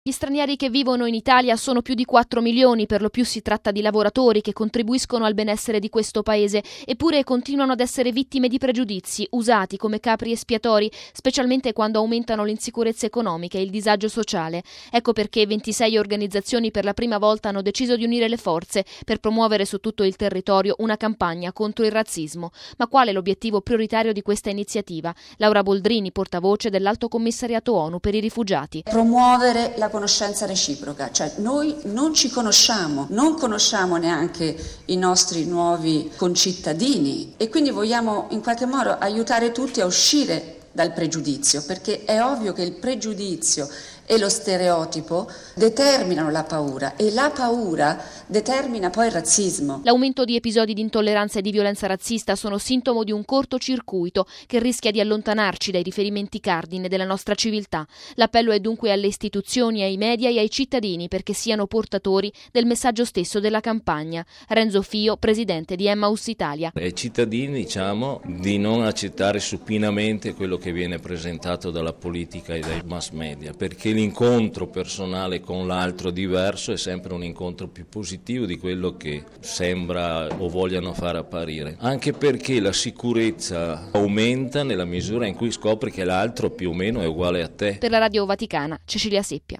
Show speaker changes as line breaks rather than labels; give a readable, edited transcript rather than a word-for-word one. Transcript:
Gli stranieri che vivono in Italia sono più di 4 milioni, per lo più si tratta di lavoratori che contribuiscono al benessere di questo paese, eppure continuano ad essere vittime di pregiudizi, usati come capri espiatori, specialmente quando aumentano l'insicurezza economica e il disagio sociale. Ecco perché 26 organizzazioni per la prima volta hanno deciso di unire le forze per promuovere su tutto il territorio una campagna contro il razzismo. Ma qual è l'obiettivo prioritario di questa iniziativa? Laura Boldrini, portavoce dell'Alto Commissariato ONU per i rifugiati.
Promuovere la conoscenza reciproca, cioè noi non ci conosciamo, non conosciamo neanche i nostri nuovi concittadini e quindi vogliamo in qualche modo aiutare tutti a uscire dal pregiudizio, perché è ovvio che il pregiudizio e lo stereotipo determinano la paura e la paura determina poi il razzismo.
L'aumento di episodi di intolleranza e di violenza razzista sono sintomo di un cortocircuito che rischia di allontanarci dai riferimenti cardine della nostra civiltà. L'appello è dunque alle istituzioni, ai media e ai cittadini perché siano portatori del messaggio stesso della campagna. Renzo Fio, presidente di Emmaus Italia.
Ai cittadini diciamo di non accettare supinamente quello che viene presentato dalla politica e dai mass media, perché l'incontro personale con l'altro diverso è sempre un incontro più positivo di quello che sembra o vogliano far apparire, anche perché la sicurezza aumenta nella misura in cui scopri che l'altro più o meno è uguale a te.
Per la Radio Vaticana, Cecilia Seppia.